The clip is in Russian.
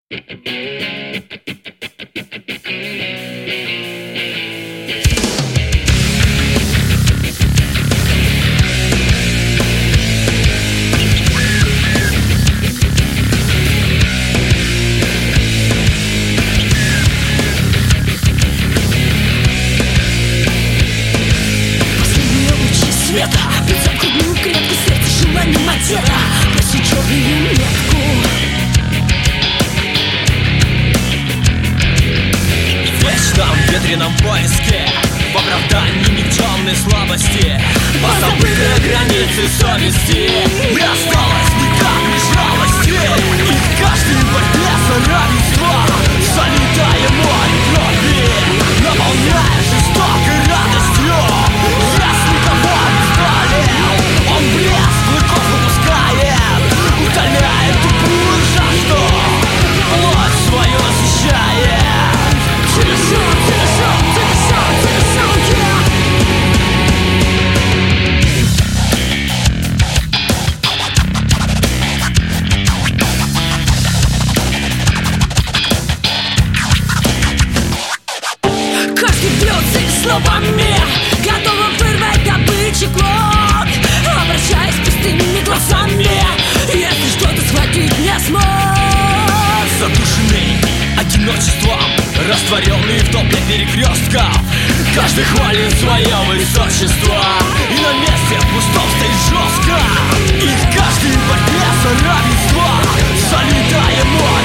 Последние лучи света бьют замкнутую клетку сердца, желание матера носит черную метку. В вечном ветреном поиске, в оправдании никчемной слабости, позабытые границы совести, не осталось никак лишь жалости. И в каждой борьбе за равенство залитая море крови, наполняя жестокой радостью. Если кого не он блеск клыков выпускает, утоляет тупую жажду, плоть свою освещает. Take a shot, take a shot, take a shot, take a shot, yeah. Каждый бьется их словами, готовы вырвать добычу клок, обращаясь пустыми глазами, если что-то схватить не смог. Задушенный одиночеством, растворенный в толпе перекрестков, каждый хвалит свое высочество, и на месте пустом стоит жестко. И в каждой борьбе за равенство залетая мой